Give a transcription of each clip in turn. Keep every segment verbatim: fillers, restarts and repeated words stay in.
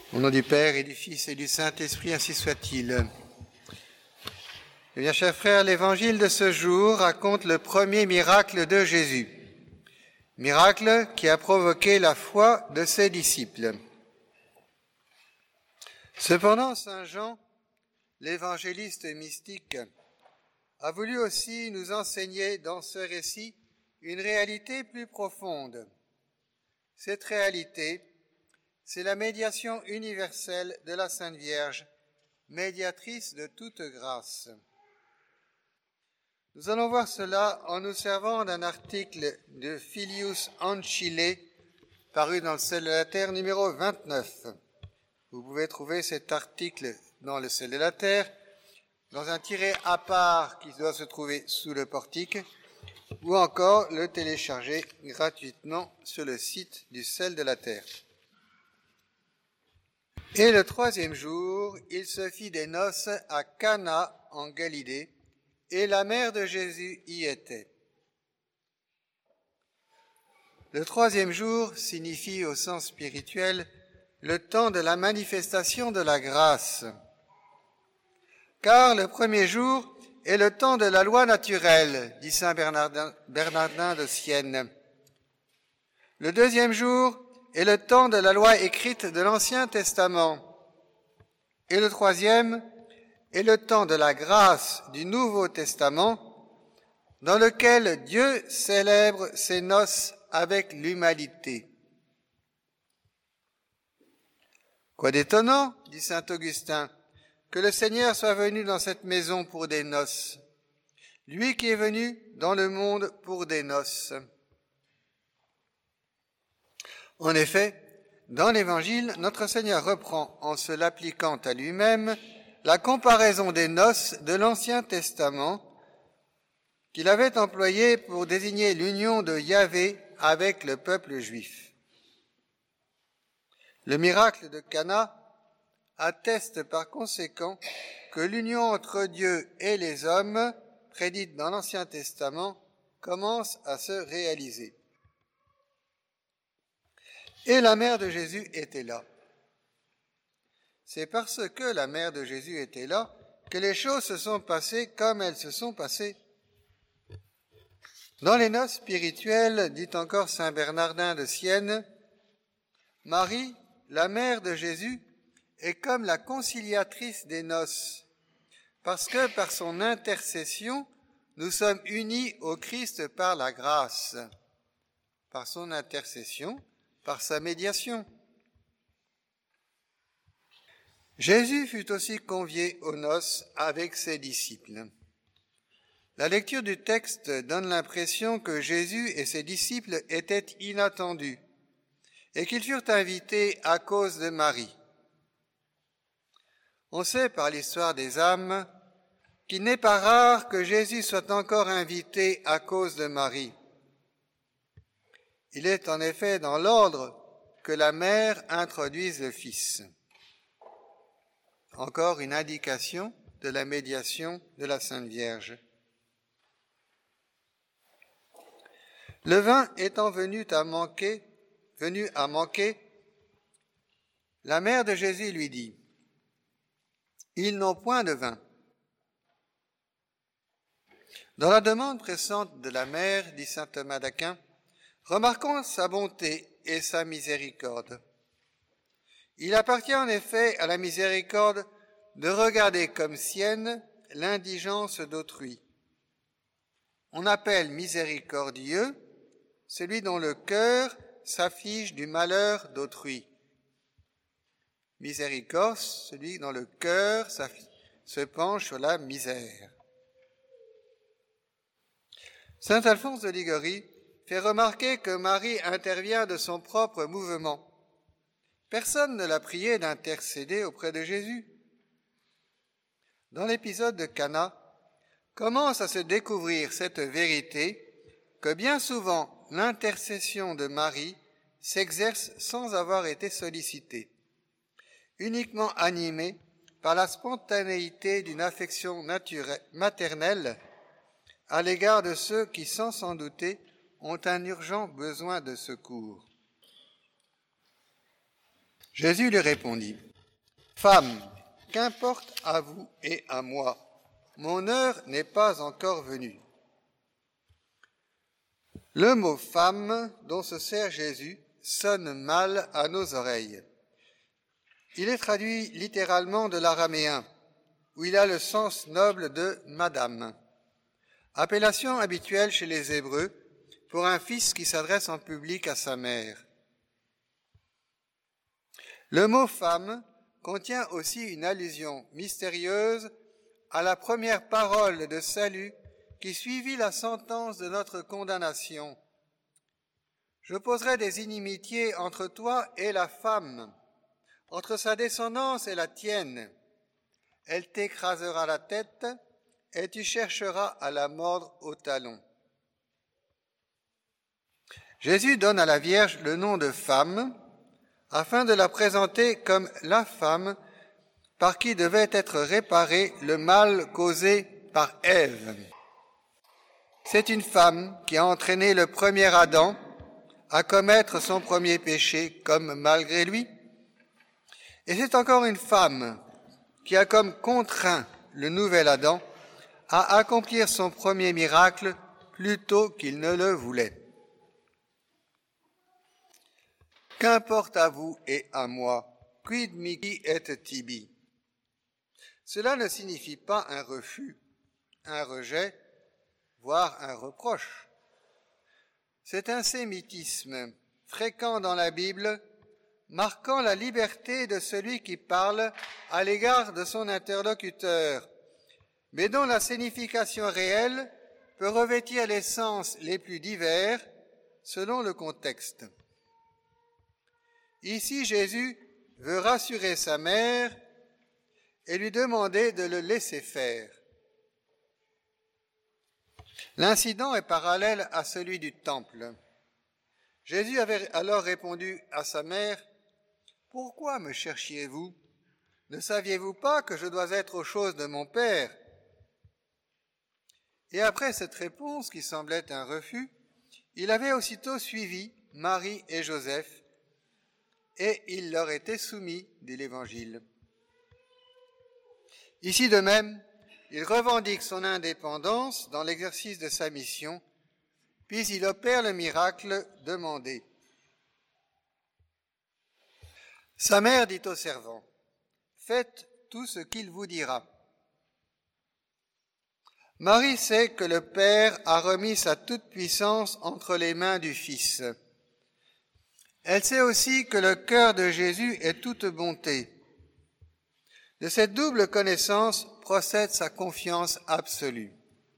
Au nom du Père et du Fils et du Saint-Esprit, ainsi soit-il. Eh bien, chers frères, l'évangile de ce jour raconte le premier miracle de Jésus. Miracle qui a provoqué la foi de ses disciples. Cependant, saint Jean, l'évangéliste mystique, a voulu aussi nous enseigner dans ce récit une réalité plus profonde. Cette réalité, c'est la médiation universelle de la Sainte Vierge, médiatrice de toute grâce. Nous allons voir cela en nous servant d'un article de Filius Ancile, paru dans le Sel de la Terre numéro vingt-neuf. Vous pouvez trouver cet article dans le Sel de la Terre, dans un tiret à part qui doit se trouver sous le portique, ou encore le télécharger gratuitement sur le site du Sel de la Terre. Et le troisième jour, il se fit des noces à Cana en Galilée, et la mère de Jésus y était. Le troisième jour signifie au sens spirituel le temps de la manifestation de la grâce. Car le premier jour est le temps de la loi naturelle, dit saint Bernardin, Bernardin de Sienne. Le deuxième jour est le temps de la loi écrite de l'Ancien Testament. Et le troisième est le temps de la grâce du Nouveau Testament, dans lequel Dieu célèbre ses noces avec l'humanité. Quoi d'étonnant, dit saint Augustin, que le Seigneur soit venu dans cette maison pour des noces, lui qui est venu dans le monde pour des noces. En effet, dans l'Évangile, notre Seigneur reprend, en se l'appliquant à lui-même, la comparaison des noces de l'Ancien Testament qu'il avait employée pour désigner l'union de Yahvé avec le peuple juif. Le miracle de Cana atteste par conséquent que l'union entre Dieu et les hommes, prédite dans l'Ancien Testament, commence à se réaliser. Et la mère de Jésus était là. C'est parce que la mère de Jésus était là que les choses se sont passées comme elles se sont passées. Dans les noces spirituelles, dit encore saint Bernardin de Sienne, Marie, la mère de Jésus, est comme la conciliatrice des noces, parce que par son intercession, nous sommes unis au Christ par la grâce, par son intercession, par sa médiation. Jésus fut aussi convié aux noces avec ses disciples. La lecture du texte donne l'impression que Jésus et ses disciples étaient inattendus et qu'ils furent invités à cause de Marie. On sait par l'histoire des âmes qu'il n'est pas rare que Jésus soit encore invité à cause de Marie. Il est en effet dans l'ordre que la mère introduise le Fils. Encore une indication de la médiation de la Sainte Vierge. Le vin étant venu à manquer, venu à manquer, la mère de Jésus lui dit, « Ils n'ont point de vin. » Dans la demande pressante de la mère, dit saint Thomas d'Aquin, remarquons sa bonté et sa miséricorde. Il appartient en effet à la miséricorde de regarder comme sienne l'indigence d'autrui. On appelle miséricordieux celui dont le cœur s'afflige du malheur d'autrui. Miséricorde, celui dont le cœur se penche sur la misère. Saint Alphonse de Liguori fait remarquer que Marie intervient de son propre mouvement. Personne ne l'a prié d'intercéder auprès de Jésus. Dans l'épisode de Cana, commence à se découvrir cette vérité que bien souvent l'intercession de Marie s'exerce sans avoir été sollicitée, uniquement animée par la spontanéité d'une affection naturelle, maternelle à l'égard de ceux qui, sans s'en douter, ont un urgent besoin de secours. Jésus lui répondit, « Femme, qu'importe à vous et à moi, mon heure n'est pas encore venue. » Le mot « femme » dont se sert Jésus sonne mal à nos oreilles. Il est traduit littéralement de l'araméen, où il a le sens noble de « madame », appellation habituelle chez les Hébreux pour un fils qui s'adresse en public à sa mère. Le mot « femme » contient aussi une allusion mystérieuse à la première parole de salut qui suivit la sentence de notre condamnation. « Je poserai des inimitiés entre toi et la femme, entre sa descendance et la tienne. Elle t'écrasera la tête et tu chercheras à la mordre au talon. » Jésus donne à la Vierge le nom de femme afin de la présenter comme la femme par qui devait être réparé le mal causé par Ève. C'est une femme qui a entraîné le premier Adam à commettre son premier péché comme malgré lui. Et c'est encore une femme qui a comme contraint le nouvel Adam à accomplir son premier miracle plus tôt qu'il ne le voulait. Qu'importe à vous et à moi, quid mihi et tibi. Cela ne signifie pas un refus, un rejet, voire un reproche. C'est un sémitisme fréquent dans la Bible, marquant la liberté de celui qui parle à l'égard de son interlocuteur, mais dont la signification réelle peut revêtir les sens les plus divers selon le contexte. Ici, Jésus veut rassurer sa mère et lui demander de le laisser faire. L'incident est parallèle à celui du temple. Jésus avait alors répondu à sa mère, « Pourquoi me cherchiez-vous? Ne saviez-vous pas que je dois être aux choses de mon Père ?» Et après cette réponse qui semblait un refus, il avait aussitôt suivi Marie et Joseph, et il leur était soumis, dit l'Évangile. Ici de même, il revendique son indépendance dans l'exercice de sa mission, puis il opère le miracle demandé. Sa mère dit au servant, « Faites tout ce qu'il vous dira. » Marie sait que le Père a remis sa toute-puissance entre les mains du Fils. Elle sait aussi que le cœur de Jésus est toute bonté. De cette double connaissance procède sa confiance absolue.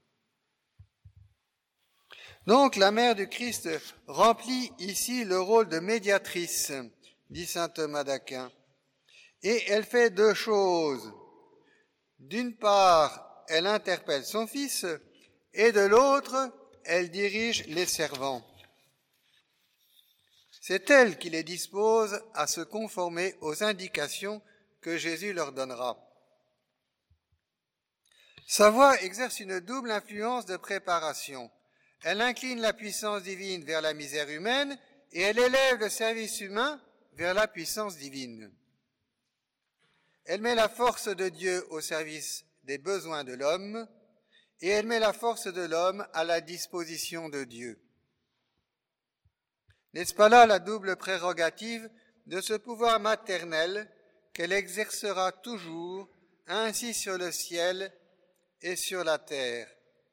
Donc la mère du Christ remplit ici le rôle de médiatrice, dit saint Thomas d'Aquin, et elle fait deux choses. D'une part, elle interpelle son Fils, et de l'autre, elle dirige les servants. C'est elle qui les dispose à se conformer aux indications que Jésus leur donnera. Sa voix exerce une double influence de préparation. Elle incline la puissance divine vers la misère humaine et elle élève le service humain vers la puissance divine. Elle met la force de Dieu au service des besoins de l'homme et elle met la force de l'homme à la disposition de Dieu. N'est-ce pas là la double prérogative de ce pouvoir maternel qu'elle exercera toujours, ainsi sur le ciel et sur la terre?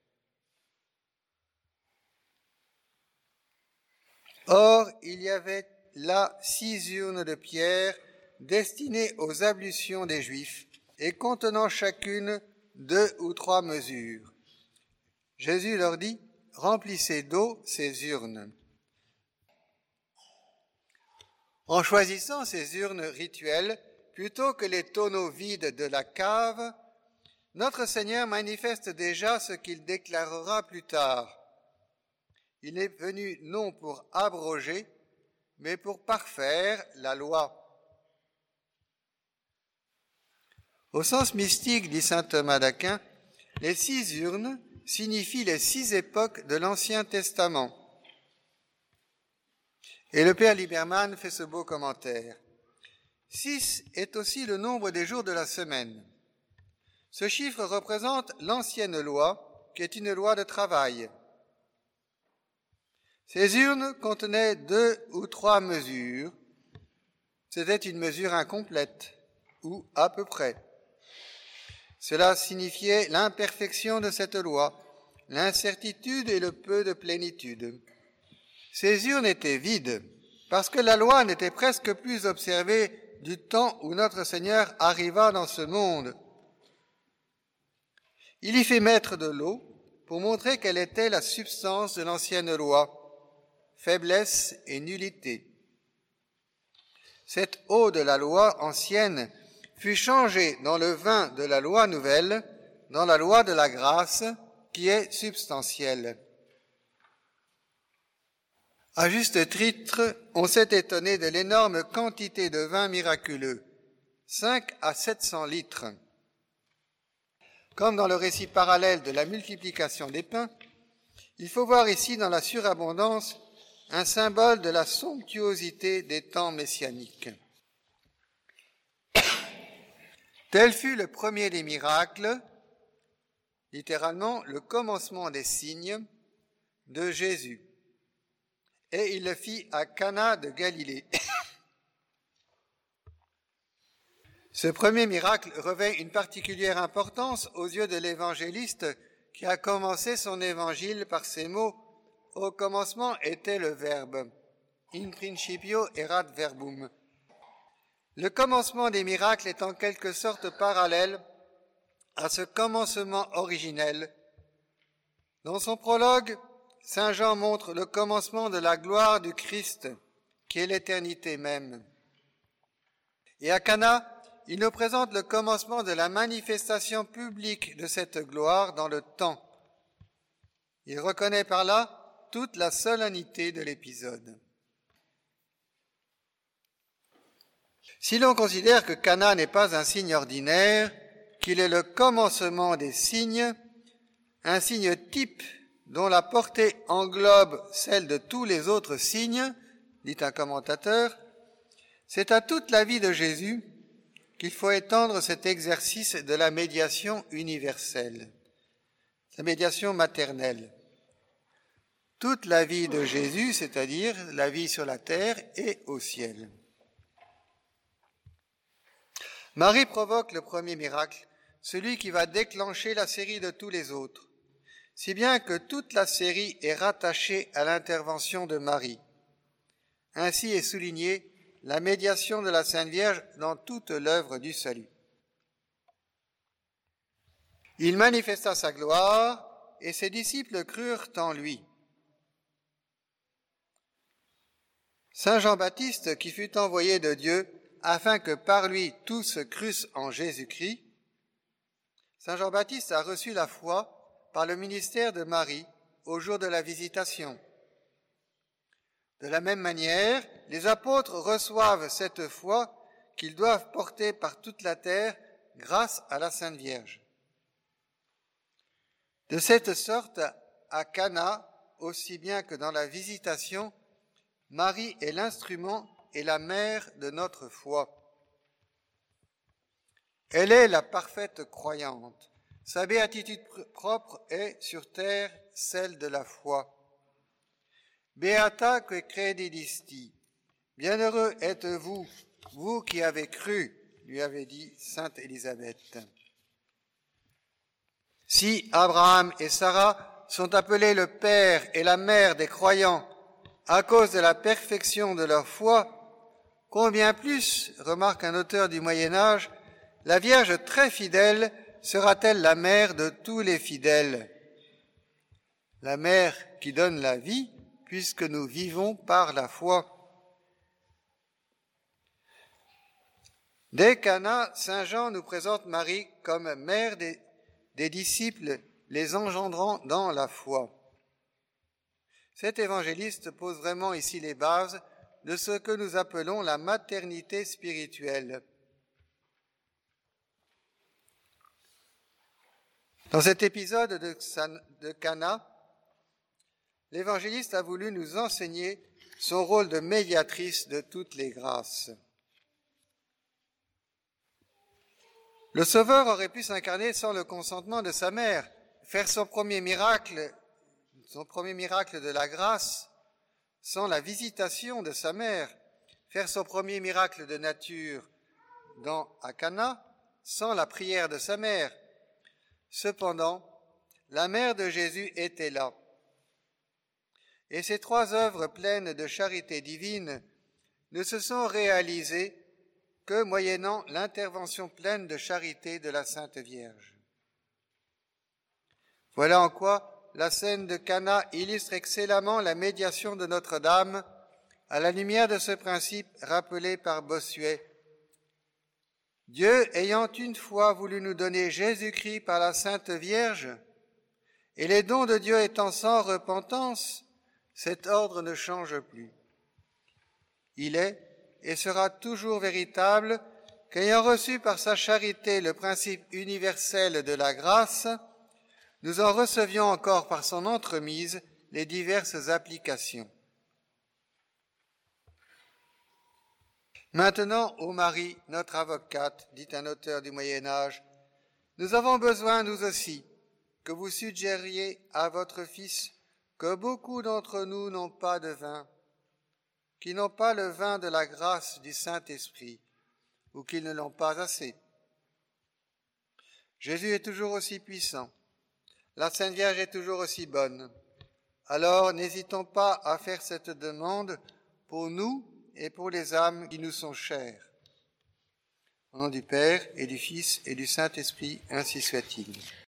Or, il y avait là six urnes de pierre destinées aux ablutions des Juifs et contenant chacune deux ou trois mesures. Jésus leur dit, « Remplissez d'eau ces urnes. » En choisissant ces urnes rituelles, plutôt que les tonneaux vides de la cave, notre Seigneur manifeste déjà ce qu'il déclarera plus tard. Il est venu non pour abroger, mais pour parfaire la loi. Au sens mystique, dit saint Thomas d'Aquin, les six urnes signifient les six époques de l'Ancien Testament. Et le père Lieberman fait ce beau commentaire. Six est aussi le nombre des jours de la semaine. Ce chiffre représente l'ancienne loi, qui est une loi de travail. Ces urnes contenaient deux ou trois mesures. C'était une mesure incomplète, ou à peu près. Cela signifiait l'imperfection de cette loi, l'incertitude et le peu de plénitude. Ces urnes étaient vides, parce que la loi n'était presque plus observée du temps où notre Seigneur arriva dans ce monde. Il y fait mettre de l'eau pour montrer quelle était la substance de l'ancienne loi, faiblesse et nullité. Cette eau de la loi ancienne fut changée dans le vin de la loi nouvelle, dans la loi de la grâce, qui est substantielle. À juste titre, on s'est étonné de l'énorme quantité de vin miraculeux, cinq à sept cents litres. Comme dans le récit parallèle de la multiplication des pains, il faut voir ici dans la surabondance un symbole de la somptuosité des temps messianiques. Tel fut le premier des miracles, littéralement le commencement des signes de Jésus. Et il le fit à Cana de Galilée. Ce premier miracle revêt une particulière importance aux yeux de l'évangéliste qui a commencé son évangile par ces mots « Au commencement était le Verbe, in principio erat verbum ». Le commencement des miracles est en quelque sorte parallèle à ce commencement originel. Dans son prologue, Saint Jean montre le commencement de la gloire du Christ, qui est l'éternité même. Et à Cana, il nous présente le commencement de la manifestation publique de cette gloire dans le temps. Il reconnaît par là toute la solennité de l'épisode. Si l'on considère que Cana n'est pas un signe ordinaire, qu'il est le commencement des signes, un signe type dont la portée englobe celle de tous les autres signes, dit un commentateur, c'est à toute la vie de Jésus qu'il faut étendre cet exercice de la médiation universelle, la médiation maternelle. Toute la vie de Jésus, c'est-à-dire la vie sur la terre et au ciel. Marie provoque le premier miracle, celui qui va déclencher la série de tous les autres, si bien que toute la série est rattachée à l'intervention de Marie. Ainsi est soulignée la médiation de la Sainte Vierge dans toute l'œuvre du salut. Il manifesta sa gloire et ses disciples crurent en lui. Saint Jean-Baptiste, qui fut envoyé de Dieu afin que par lui tous crussent en Jésus-Christ, Saint Jean-Baptiste a reçu la foi par le ministère de Marie au jour de la visitation. De la même manière, les apôtres reçoivent cette foi qu'ils doivent porter par toute la terre grâce à la Sainte Vierge. De cette sorte, à Cana, aussi bien que dans la visitation, Marie est l'instrument et la mère de notre foi. Elle est la parfaite croyante. Sa béatitude propre est sur terre celle de la foi. Beata que credidisti. Bienheureux êtes-vous, vous qui avez cru, lui avait dit sainte Élisabeth. Si Abraham et Sarah sont appelés le père et la mère des croyants à cause de la perfection de leur foi, combien plus, remarque un auteur du Moyen-Âge, la Vierge très fidèle sera-t-elle la mère de tous les fidèles? La mère qui donne la vie, puisque nous vivons par la foi. Dès Cana, Saint Jean nous présente Marie comme mère des, des disciples, les engendrant dans la foi. Cet évangéliste pose vraiment ici les bases de ce que nous appelons la maternité spirituelle. Dans cet épisode de Cana, l'évangéliste a voulu nous enseigner son rôle de médiatrice de toutes les grâces. Le Sauveur aurait pu s'incarner sans le consentement de sa mère, faire son premier miracle, son premier miracle de la grâce, sans la visitation de sa mère, faire son premier miracle de nature dans à Cana, sans la prière de sa mère. Cependant, la mère de Jésus était là. Et ces trois œuvres pleines de charité divine ne se sont réalisées que moyennant l'intervention pleine de charité de la Sainte Vierge. Voilà en quoi la scène de Cana illustre excellemment la médiation de Notre-Dame à la lumière de ce principe rappelé par Bossuet. Dieu ayant une fois voulu nous donner Jésus-Christ par la Sainte Vierge, et les dons de Dieu étant sans repentance, cet ordre ne change plus. Il est et sera toujours véritable qu'ayant reçu par sa charité le principe universel de la grâce, nous en recevions encore par son entremise les diverses applications. Maintenant, ô Marie, notre avocate, dit un auteur du Moyen-Âge, nous avons besoin, nous aussi, que vous suggériez à votre Fils que beaucoup d'entre nous n'ont pas de vin, qui n'ont pas le vin de la grâce du Saint-Esprit, ou qu'ils ne l'ont pas assez. Jésus est toujours aussi puissant, la Sainte Vierge est toujours aussi bonne. Alors n'hésitons pas à faire cette demande pour nous et pour les âmes qui nous sont chères. Au nom du Père et du Fils et du Saint-Esprit, ainsi soit-il.